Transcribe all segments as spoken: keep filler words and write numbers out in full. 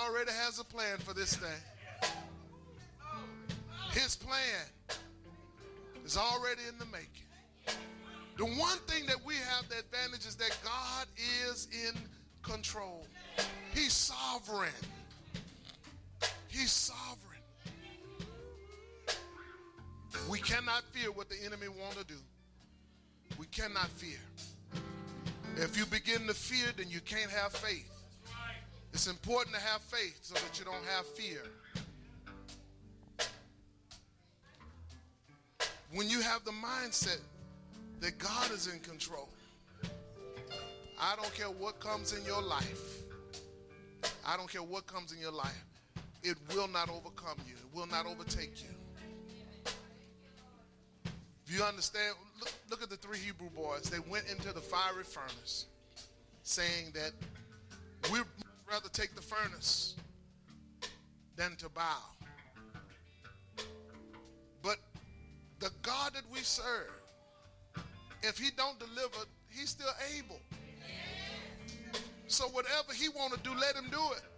already has a plan for this thing. His plan is already in the making. The one thing that we have the advantage is that God is in control. He's sovereign. He's sovereign. We cannot fear what the enemy want to do. We cannot fear. If you begin to fear, then you can't have faith. It's important to have faith so that you don't have fear. When you have the mindset that God is in control, I don't care what comes in your life. I don't care what comes in your life. It will not overcome you. It will not overtake you. If you understand, look, look at the three Hebrew boys. They went into the fiery furnace saying that we'd rather take the furnace than to bow. But the God that we serve, if he don't deliver, he's still able. So whatever he want to do, let him do it.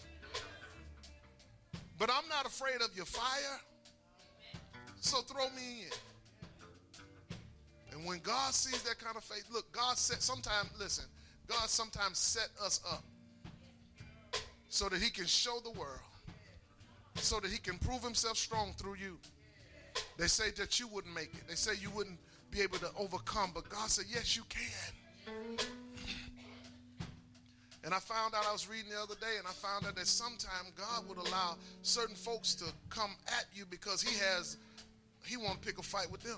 But I'm not afraid of your fire, so throw me in. And when God sees that kind of faith, look, God set, sometimes, listen, God sometimes set us up so that he can show the world, so that he can prove himself strong through you. They say that you wouldn't make it. They say you wouldn't be able to overcome, but God said, yes, you can. And I found out, I was reading the other day, and I found out that sometimes God would allow certain folks to come at you because he has, he won't pick a fight with them.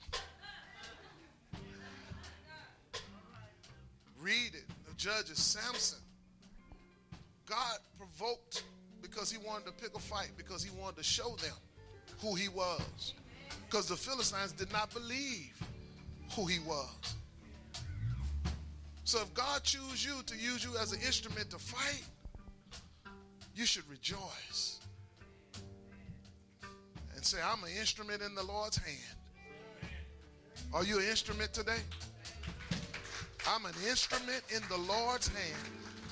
Read it. The judges, Samson. God provoked because he wanted to pick a fight, because he wanted to show them who he was. Because the Philistines did not believe who he was. So if God chooses you to use you as an instrument to fight, you should rejoice and say, I'm an instrument in the Lord's hand. Are you an instrument today? I'm an instrument in the Lord's hand.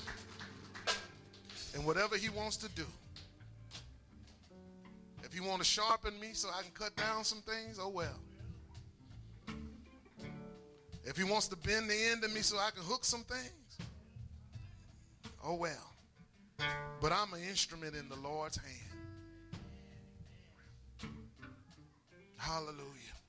And whatever he wants to do. If he wants to sharpen me so I can cut down some things, oh well. If he wants to bend the end of me so I can hook some things, oh well. But I'm an instrument in the Lord's hand. Hallelujah.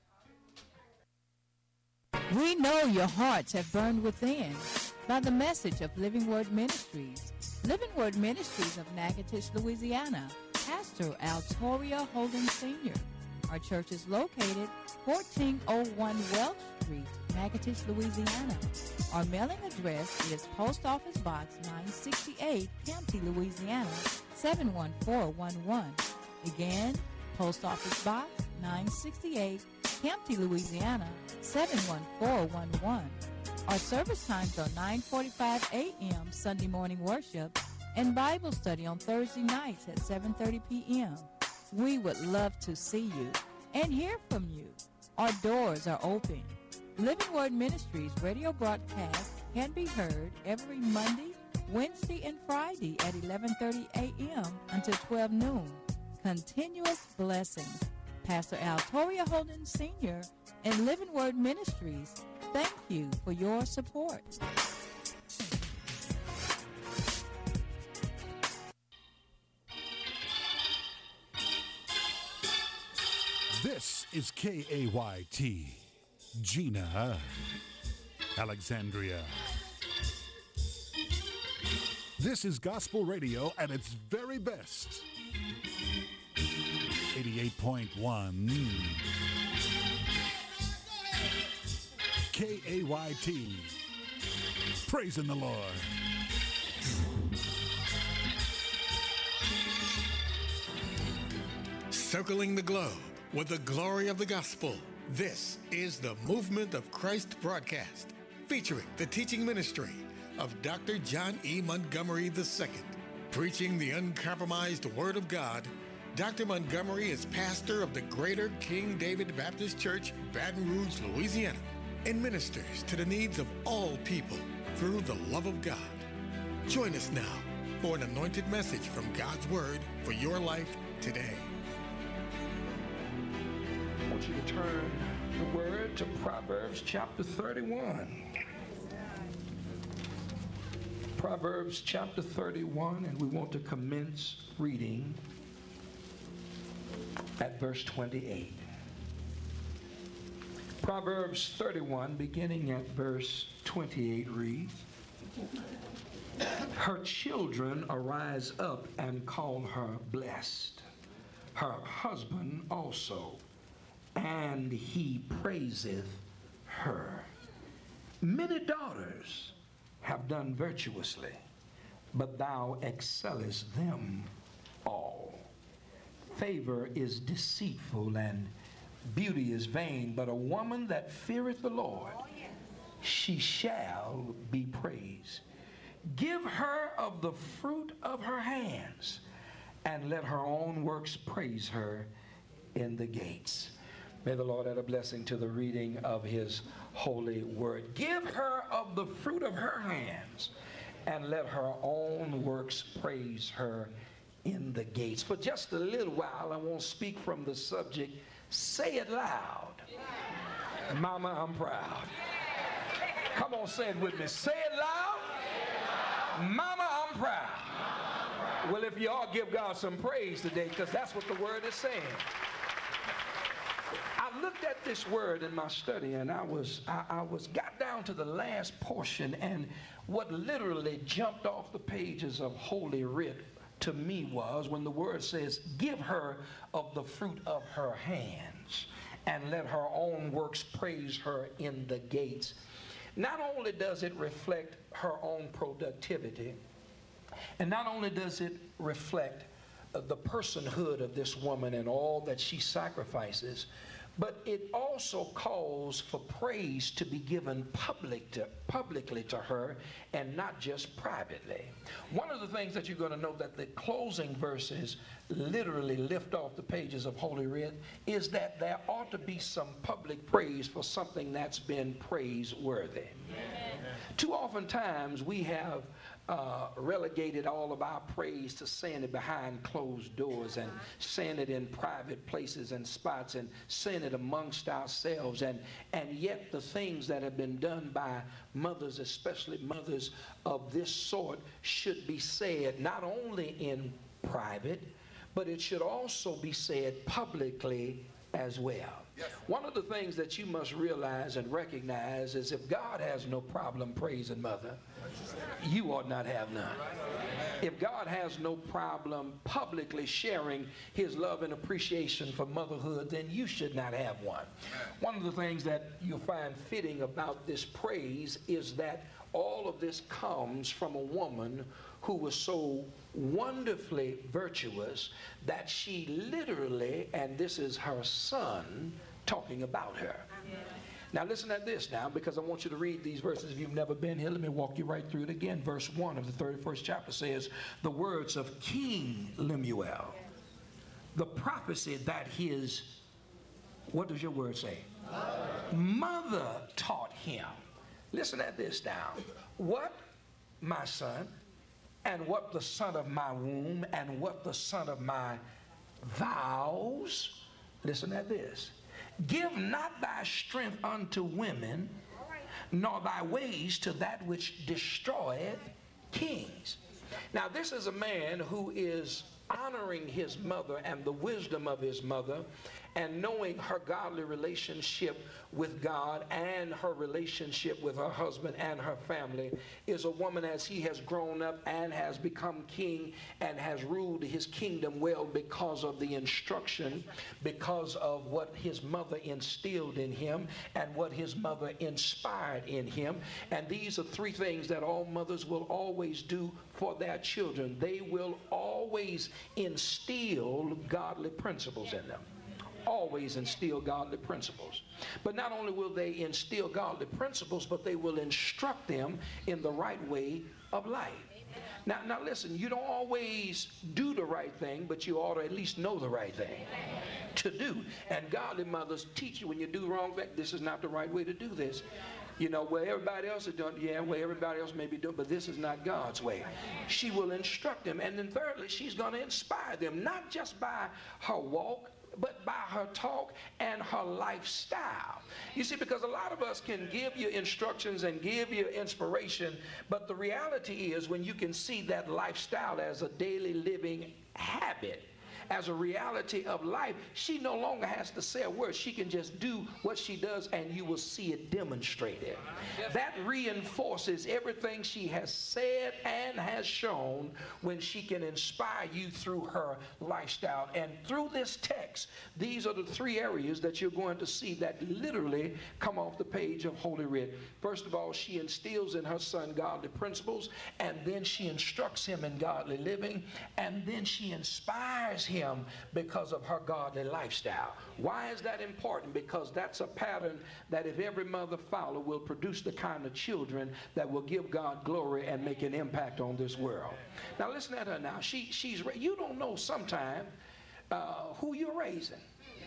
We know your hearts have burned within by the message of Living Word Ministries. Living Word Ministries of Natchitoches, Louisiana. Pastor Altoria Holden Senior Our church is located fourteen oh one Welch Street, Natchitoches, Louisiana. Our mailing address is Post Office Box nine sixty-eight, Campty, Louisiana, seven one four one one. Again, Post Office Box nine sixty-eight, Campty, Louisiana, seven one four one one. Our service times are nine forty-five a.m. Sunday morning worship and Bible study on Thursday nights at seven thirty p.m. We would love to see you and hear from you. Our doors are open. Living Word Ministries radio broadcast can be heard every Monday, Wednesday, and Friday at eleven thirty a.m. until twelve noon. Continuous blessings. Pastor Altoria Holden Senior and Living Word Ministries, thank you for your support. This is K A Y T, Gina, Alexandria. This is gospel radio at its very best. eighty-eight point one K A Y T. Praising the Lord. Circling the globe with the glory of the gospel. This is the Movement of Christ broadcast, featuring the teaching ministry of Doctor John E. Montgomery the Second. Preaching the uncompromised Word of God, Doctor Montgomery is pastor of the Greater King David Baptist Church, Baton Rouge, Louisiana, and ministers to the needs of all people through the love of God. Join us now for an anointed message from God's Word for your life today. I want you to turn the word to Proverbs chapter thirty-one. Proverbs chapter thirty-one, and we want to commence reading at verse twenty-eight. Proverbs thirty-one, beginning at verse twenty-eight, reads, "Her children arise up and call her blessed, her husband also, and he praiseth her. Many daughters have done virtuously, but thou excellest them all. Favor is deceitful and beauty is vain, but a woman that feareth the Lord, she shall be praised. Give her of the fruit of her hands, and let her own works praise her in the gates." May the Lord add a blessing to the reading of his holy word. Give her of the fruit of her hands, and let her own works praise her in the gates. For just a little while, I won't speak from the subject. Say it loud. Mama, I'm proud. Come on, say it with me. Say it loud. Mama, I'm proud. Well, if you all give God some praise today, because that's what the word is saying. I looked at this word in my study, and I was I, I was got down to the last portion, and what literally jumped off the pages of Holy Writ to me was when the word says, "Give her of the fruit of her hands, and let her own works praise her in the gates." Not only does it reflect her own productivity, and not only does it reflect uh, the personhood of this woman and all that she sacrifices, but it also calls for praise to be given public to, publicly to her and not just privately. One of the things that you're going to know that the closing verses literally lift off the pages of Holy Writ is that there ought to be some public praise for something that's been praiseworthy. Amen. Too often times we have Uh, relegated all of our praise to saying it behind closed doors and saying it in private places and spots and saying it amongst ourselves, and and yet the things that have been done by mothers, especially mothers of this sort, should be said not only in private, but it should also be said publicly as well. Yes. One of the things that you must realize and recognize is if God has no problem praising mother, you ought not have none. If God has no problem publicly sharing his love and appreciation for motherhood, then you should not have one. One of the things that you'll find fitting about this praise is that all of this comes from a woman who was so wonderfully virtuous that she literally, and this is her son talking about her. Now listen at this now, because I want you to read these verses. If you've never been here, let me walk you right through it again. Verse one of the thirty-first chapter says, "The words of King Lemuel, the prophecy that his," what does your word say? Mother. Mother taught him. Listen at this now. "What, my son, and what the son of my womb, and what the son of my vows," listen at this, "give not thy strength unto women, nor thy ways to that which destroyeth kings." Now this is a man who is honoring his mother and the wisdom of his mother, and knowing her godly relationship with God and her relationship with her husband and her family, is a woman as he has grown up and has become king and has ruled his kingdom well because of the instruction, because of what his mother instilled in him and what his mother inspired in him. And these are three things that all mothers will always do for their children. They will always instill godly principles in them. Always instill godly principles. But not only will they instill godly principles, but they will instruct them in the right way of life. Now, now listen, you don't always do the right thing, but you ought to at least know the right thing to do. And godly mothers teach you when you do wrong, this is not the right way to do this. You know, where everybody else is doing, yeah, where everybody else may be doing, but this is not God's way. She will instruct them. And then thirdly, she's going to inspire them, not just by her walk, but by her talk and her lifestyle. You see, because a lot of us can give you instructions and give you inspiration, but the reality is when you can see that lifestyle as a daily living habit, as a reality of life, she no longer has to say a word. She can just do what she does and you will see it demonstrated. That reinforces everything she has said and has shown when she can inspire you through her lifestyle. And through this text, these are the three areas that you're going to see that literally come off the page of Holy Writ. First of all, she instills in her son godly principles, and then she instructs him in godly living, and then she inspires him him because of her godly lifestyle. Why is that important? Because that's a pattern that if every mother follow will produce the kind of children that will give God glory and make an impact on this world. Now listen at her now. She, she's, you don't know sometime uh, who you're raising.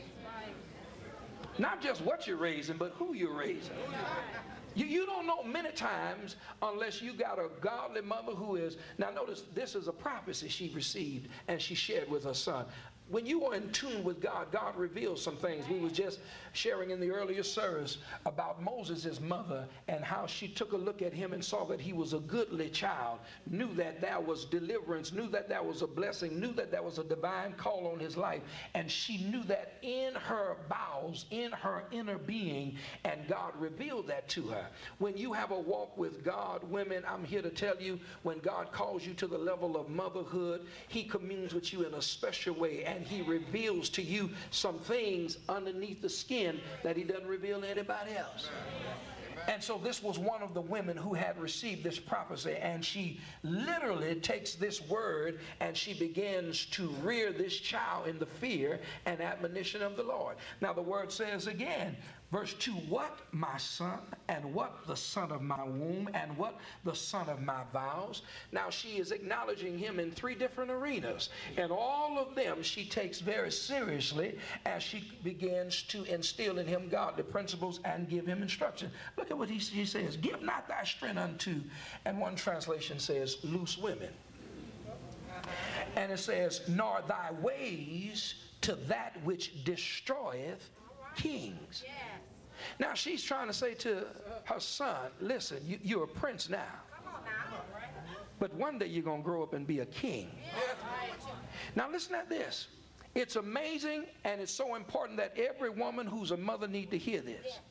Not just what you're raising, but who you're raising. You, you don't know many times unless you got a godly mother who is, now notice this is a prophecy she received and she shared with her son. When you are in tune with God, God reveals some things. We were just sharing in the earlier service about Moses' mother and how she took a look at him and saw that he was a goodly child, knew that there was deliverance, knew that there was a blessing, knew that there was a divine call on his life. And she knew that in her bowels, in her inner being, and God revealed that to her. When you have a walk with God, women, I'm here to tell you, when God calls you to the level of motherhood, he communes with you in a special way. And he reveals to you some things underneath the skin that he doesn't reveal to anybody else. And so this was one of the women who had received this prophecy, and she literally takes this word and she begins to rear this child in the fear and admonition of the Lord. Now the word says again, verse two, what my son, and what the son of my womb, and what the son of my vows. Now she is acknowledging him in three different arenas, and all of them she takes very seriously as she begins to instill in him godly principles and give him instruction. Look at what he, he says, give not thy strength unto, and one translation says, loose women. And it says, nor thy ways to that which destroyeth kings. Now she's trying to say to her son, listen, you, you're a prince now, but one day you're going to grow up and be a king. Now listen at this. It's amazing, and it's so important that every woman who's a mother need to hear this.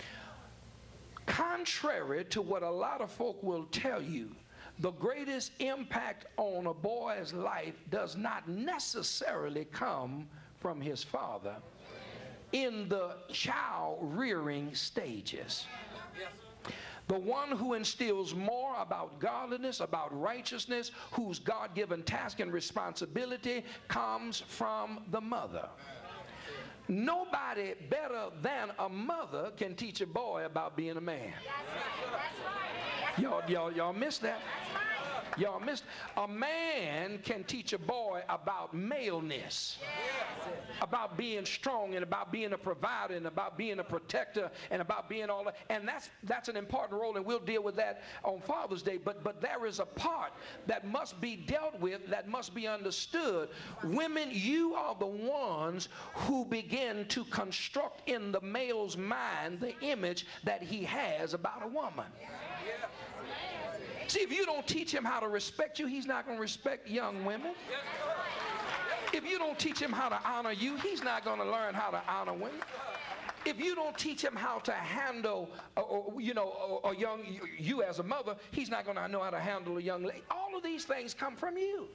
Contrary to what a lot of folk will tell you, the greatest impact on a boy's life does not necessarily come from his father in the child rearing stages. The one who instills more about godliness, about righteousness, whose God-given task and responsibility comes from the mother. Nobody better than a mother can teach a boy about being a man. Y'all, y'all, y'all missed that. Y'all missed. A man can teach a boy about maleness, about being strong, and about being a provider, and about being a protector, and about being all that. And that's that's an important role, and we'll deal with that on Father's Day. But but there is a part that must be dealt with, that must be understood. Women, you are the ones who begin to construct in the male's mind the image that he has about a woman. See, if you don't teach him how to respect you, he's not going to respect young women. If you don't teach him how to honor you, he's not going to learn how to honor women. If you don't teach him how to handle, or, or, you know, a young, you as a mother, he's not going to know how to handle a young lady. All of these things come from you.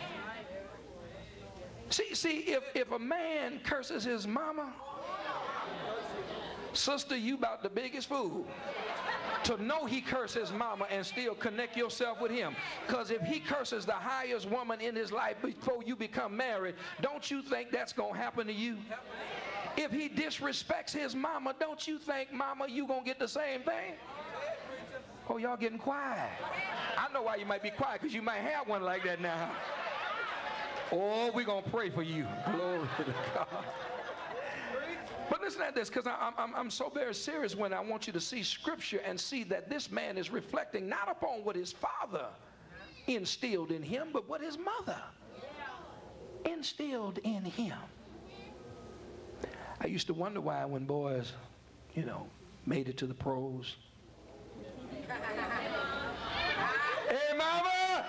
See, see, if, if a man curses his mama, sister, you about the biggest fool. To know he curses mama and still connect yourself with him. Because if he curses the highest woman in his life before you become married, don't you think that's going to happen to you? If he disrespects his mama, don't you think, mama, you going to get the same thing? Oh, y'all getting quiet. I know why you might be quiet, because you might have one like that now. Oh, we're going to pray for you. Glory to God. But listen to this, because I'm, I'm, I'm so very serious when I want you to see Scripture and see that this man is reflecting not upon what his father instilled in him, but what his mother instilled in him. I used to wonder why when boys, you know, made it to the pros. Hey, mama!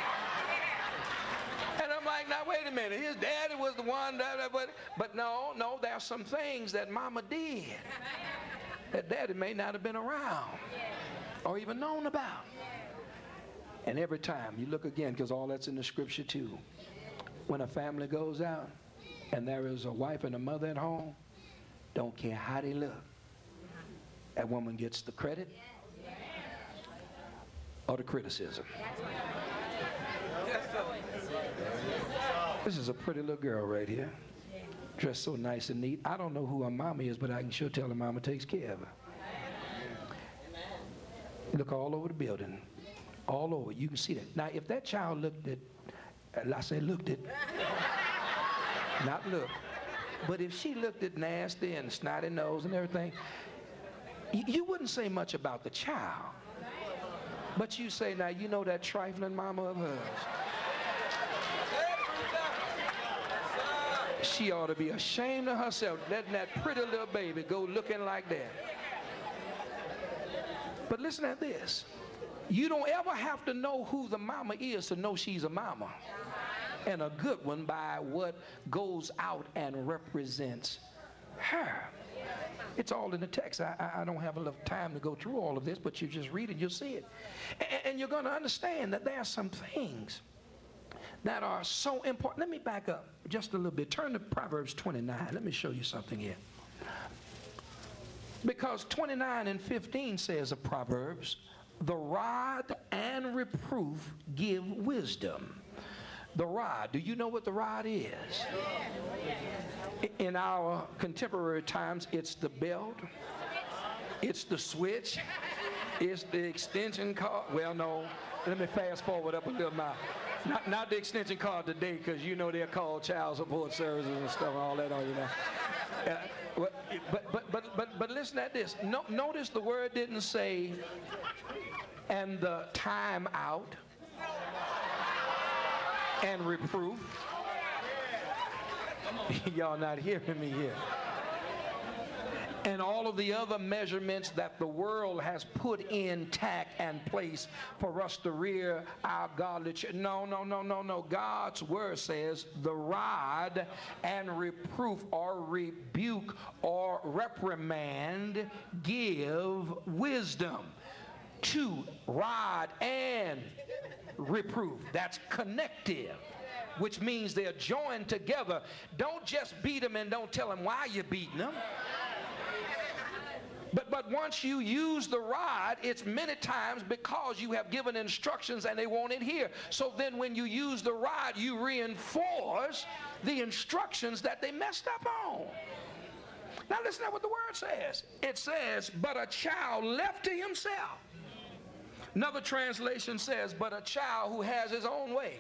And I'm like, now wait a minute, his daddy was the one, that, but, but no, no, there are some things that mama did that daddy may not have been around or even known about. And every time you look again, because all that's in the Scripture too, when a family goes out and there is a wife and a mother at home, don't care how they look, that woman gets the credit or the criticism. This is a pretty little girl right here, dressed so nice and neat. I don't know who her mama is, but I can sure tell her mama takes care of her. Look all over the building, all over. You can see that. Now, if that child looked at, I say looked at, not look, but if she looked at nasty and snotty nose and everything, you, you wouldn't say much about the child. But you say, now, you know that trifling mama of hers. She ought to be ashamed of herself letting that pretty little baby go looking like that. But listen at this. You don't ever have to know who the mama is to know she's a mama. And a good one by what goes out and represents her. It's all in the text. I, I, I don't have enough time to go through all of this, but you just read it, you'll see it. And, and you're going to understand that there are some things that are so important. Let me back up just a little bit. Turn to Proverbs twenty-nine. Let me show you something here. Because twenty-nine and fifteen says of Proverbs, the rod and reproof give wisdom. The rod, do you know what the rod is? In our contemporary times, it's the belt, it's the switch, it's the extension cord. Well, no, let me fast forward up a little now. Not, not the extension cord today, because you know they're called child support services and stuff and all that on you now. Uh, but, but, but, but, but listen at this. No, notice the word didn't say, and the time out and reproof. Y'all not hearing me here. And all of the other measurements that the world has put in tack and place for us to rear our godly children. No, no, no, no, no. God's word says the rod and reproof or rebuke or reprimand give wisdom. To rod and reproof. That's connective, which means they're joined together. Don't just beat them and don't tell them why you're beating them. But, but once you use the rod, it's many times because you have given instructions and they won't adhere. So then when you use the rod, you reinforce the instructions that they messed up on. Now listen to what the word says. It says, but a child left to himself. Another translation says, but a child who has his own way.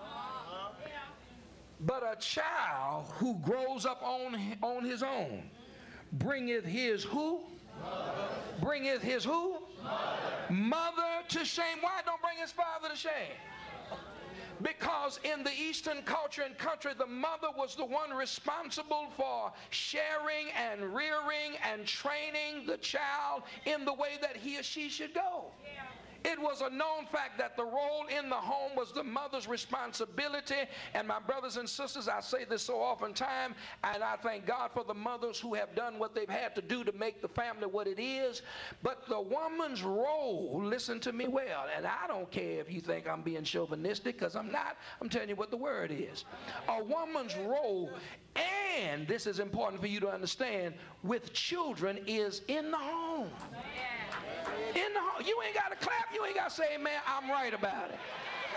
But a child who grows up on, on his own bringeth his who? Mother. Bringeth his who? Mother. Mother to shame. Why don't bring his father to shame? Because in the Eastern culture and country, the mother was the one responsible for sharing and rearing and training the child in the way that he or she should go. It was a known fact that the role in the home was the mother's responsibility. And my brothers and sisters, I say this so oftentimes, and I thank God for the mothers who have done what they've had to do to make the family what it is. But the woman's role, listen to me well, and I don't care if you think I'm being chauvinistic, because I'm not. I'm telling you what the word is. A woman's role, and this is important for you to understand, with children is in the home. In the home. You ain't got to clap. You ain't got to say, man, I'm right about it.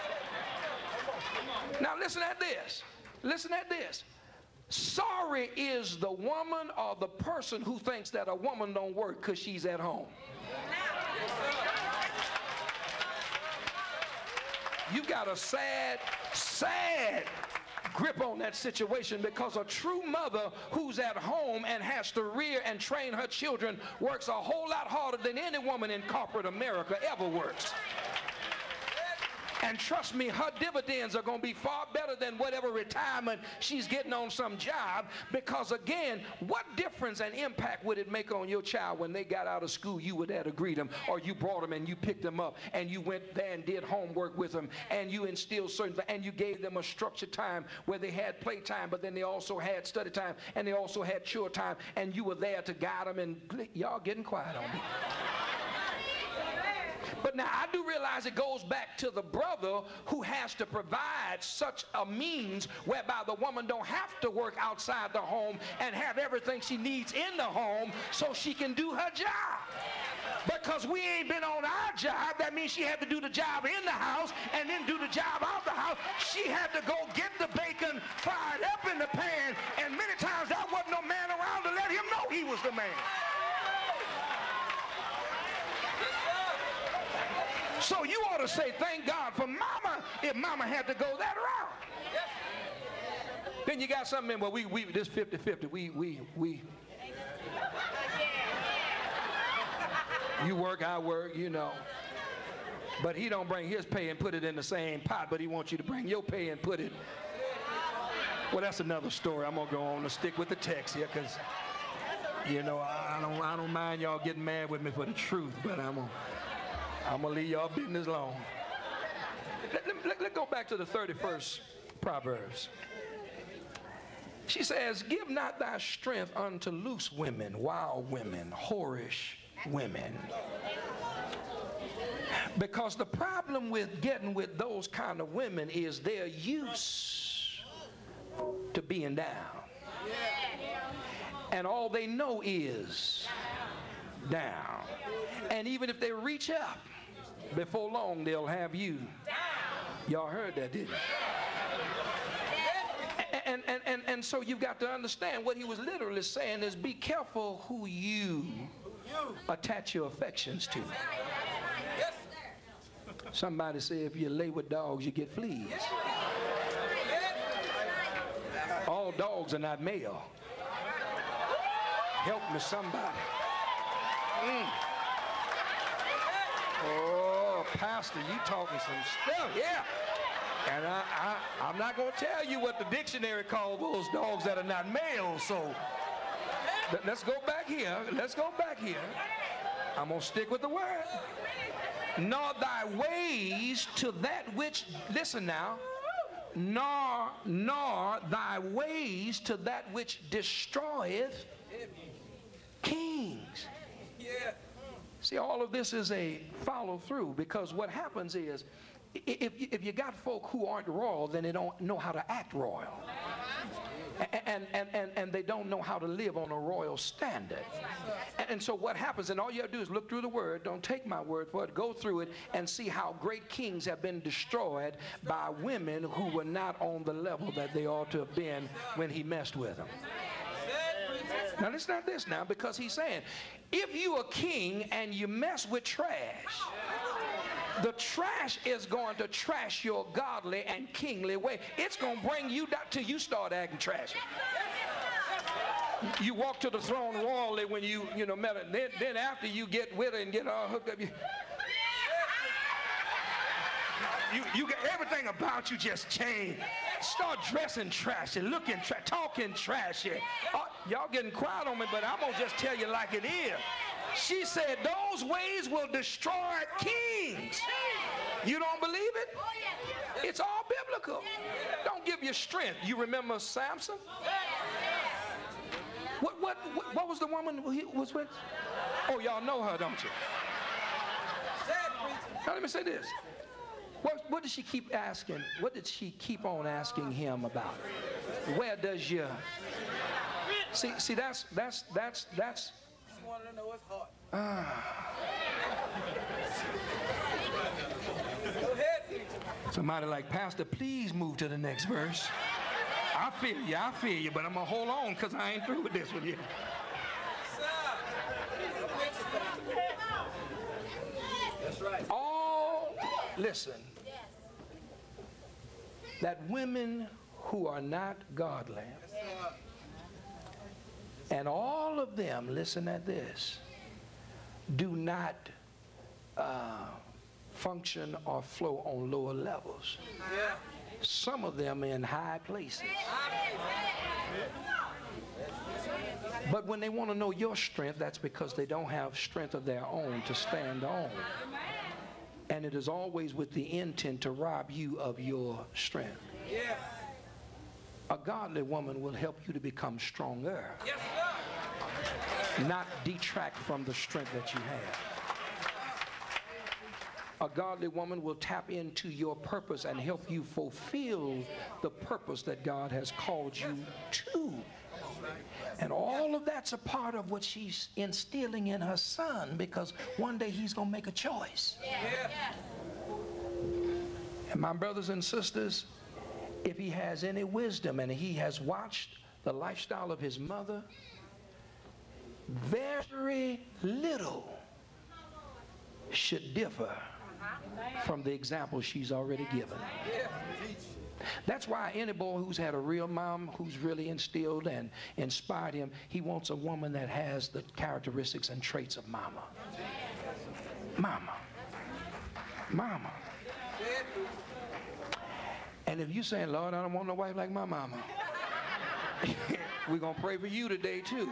Now listen at this. Listen at this. Sorry is the woman or the person who thinks that a woman don't work because she's at home. You got a sad, sad grip on that situation, because a true mother who's at home and has to rear and train her children works a whole lot harder than any woman in corporate America ever works. And trust me, her dividends are going to be far better than whatever retirement she's getting on some job, because again, what difference and impact would it make on your child when they got out of school, you were there to greet them, or you brought them and you picked them up and you went there and did homework with them and you instilled certain things and you gave them a structured time where they had playtime, but then they also had study time and they also had chore time, and you were there to guide them. And y'all getting quiet on me. But now I do realize it goes back to the brother who has to provide such a means whereby the woman don't have to work outside the home and have everything she needs in the home so she can do her job. Because we ain't been on our job, that means she had to do the job in the house and then do the job out the house. She had to go get the bacon fried up in the pan, and many times there wasn't no man around to let him know he was the man. So you ought to say, thank God for mama, if mama had to go that route. Yes. Then you got something in, well, we, we, this fifty fifty, we, we, we. You work, I work, you know. But he don't bring his pay and put it in the same pot, but he wants you to bring your pay and put it. Well, that's another story. I'm gonna go on and stick with the text here, because, you know, I don't, I don't mind y'all getting mad with me for the truth, but I'm gonna. I'm going to leave y'all business alone. Let, let, let's go back to the thirty-first Proverbs. She says, give not thy strength unto loose women, wild women, whorish women. Because the problem with getting with those kind of women is they're used to being down. And all they know is down. And even if they reach up, before long they'll have you. Y'all heard that, didn't you? And, and, and, and so you've got to understand what he was literally saying is, be careful who you attach your affections to. Somebody say if you lay with dogs, you get fleas. All dogs are not male. Help me, somebody. Mm. Oh, Pastor, you talking some stuff, yeah. And I, I, I'm not going to tell you what the dictionary calls those dogs that are not male, so let's go back here. Let's go back here. I'm going to stick with the word. Nor thy ways to that which, listen now, nor, nor thy ways to that which destroyeth kings. Yeah. See, all of this is a follow through, because what happens is, if, if you got folk who aren't royal, then they don't know how to act royal. And, and, and, and they don't know how to live on a royal standard. And so what happens, and all you have to do is look through the word, don't take my word for it, go through it and see how great kings have been destroyed by women who were not on the level that they ought to have been when he messed with them. Now listen to this now, because he's saying, if you are king and you mess with trash, the trash is going to trash your godly and kingly way. It's going to bring you down till you start acting trashy. You walk to the throne royally when you, you know, met her. Then, then after you get with her and get all hooked up, you, you, you get everything about you just changed. Start dressing trashy, looking trashy, talking trashy. Oh, y'all getting quiet on me, but I'm going to just tell you like it is. She said those ways will destroy kings. You don't believe it? It's all biblical. Don't give you strength. You remember Samson? What, what, what, what was the woman he was with? Oh, y'all know her, don't you? Now let me say this. What, what did she keep asking? What did she keep on asking him about? Where does your... See, see, that's, that's, that's, that's... Ah. Somebody like, Pastor, please move to the next verse. I feel you, I feel you, but I'm going to hold on because I ain't through with this one yet. That's right. All, listen, that women who are not godly. And all of them, listen at this, do not uh, function or flow on lower levels. Some of them in high places. But when they want to know your strength, that's because they don't have strength of their own to stand on. And it is always with the intent to rob you of your strength. Yeah. A godly woman will help you to become stronger. Yes, sir. Not detract from the strength that you have. A godly woman will tap into your purpose and help you fulfill the purpose that God has called you to. And all of that's a part of what she's instilling in her son, because one day he's going to make a choice. And my brothers and sisters, if he has any wisdom and he has watched the lifestyle of his mother, very little should differ from the example she's already given. That's why any boy who's had a real mom who's really instilled and inspired him, he wants a woman that has the characteristics and traits of mama. Mama. Mama. And if you're saying, Lord, I don't want no wife like my mama, we're going to pray for you today too.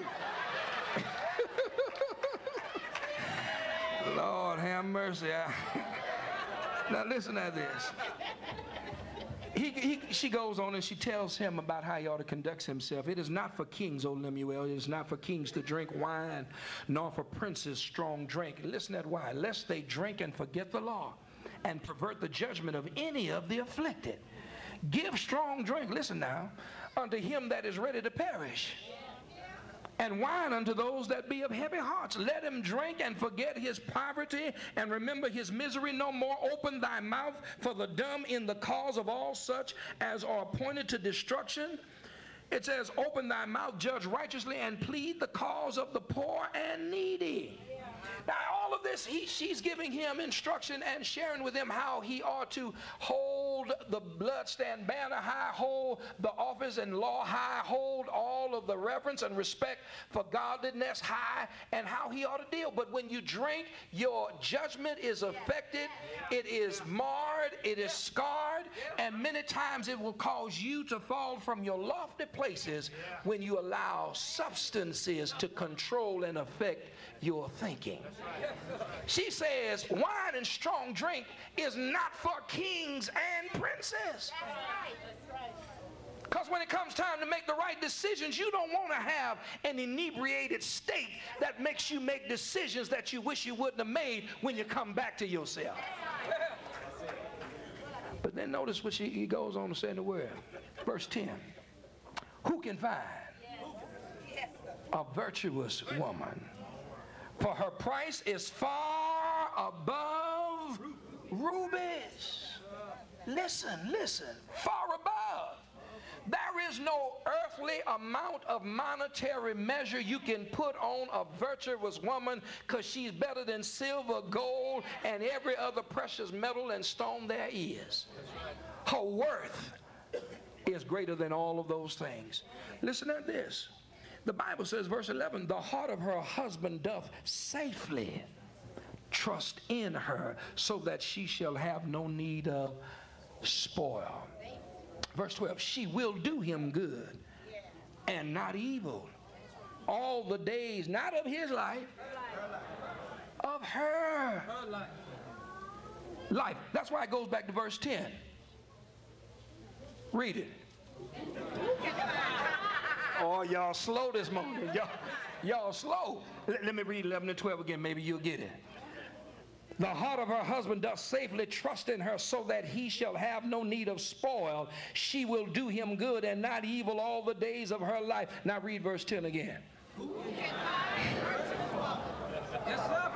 Lord, have mercy. Now listen to this. He, he, she goes on and she tells him about how he ought to conduct himself. It is not for kings, O Lemuel. It is not for kings to drink wine, nor for princes strong drink. Listen to that why. Lest they drink and forget the law and pervert the judgment of any of the afflicted. Give strong drink, listen now, unto him that is ready to perish, and wine unto those that be of heavy hearts. Let him drink and forget his poverty and remember his misery no more. Open thy mouth for the dumb in the cause of all such as are appointed to destruction. It says, open thy mouth, judge righteously, and plead the cause of the poor and needy. Now, all of this, he, she's giving him instruction and sharing with him how he ought to hold the bloodstained banner high, hold the office and law high, hold all of the reverence and respect for godliness high, and how he ought to deal. But when you drink, your judgment is affected, it is marred, it is scarred, and many times it will cause you to fall from your lofty places when you allow substances to control and affect your thinking. She says wine and strong drink is not for kings and princes. Because when it comes time to make the right decisions, you don't want to have an inebriated state that makes you make decisions that you wish you wouldn't have made when you come back to yourself. But then notice what she, he goes on to say in the word. Verse ten. Who can find a virtuous woman? For her price is far above rubies. Listen, listen, far above. There is no earthly amount of monetary measure you can put on a virtuous woman, because she's better than silver, gold, and every other precious metal and stone there is. Her worth is greater than all of those things. Listen at this. The Bible says, verse eleven, the heart of her husband doth safely trust in her, so that she shall have no need of spoil. Verse twelve, she will do him good and not evil all the days, not of his life, of her life. That's why it goes back to verse ten. Read it. Oh, y'all slow this morning. Y'all, y'all slow. Let, let me read eleven and twelve again. Maybe you'll get it. The heart of her husband doth safely trust in her, so that he shall have no need of spoil. She will do him good and not evil all the days of her life. Now read verse ten again. Yes, sir.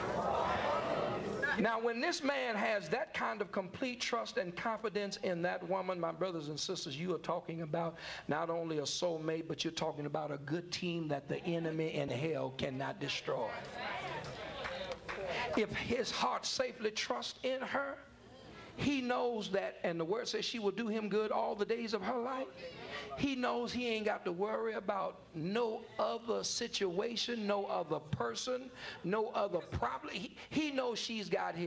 Now, when this man has that kind of complete trust and confidence in that woman, my brothers and sisters, you are talking about not only a soulmate, but you're talking about a good team that the enemy in hell cannot destroy. If his heart safely trusts in her, He knows that, and the word says she will do him good all the days of her life. He knows he ain't got to worry about no other situation, no other person, no other problem. He, he knows she's got his.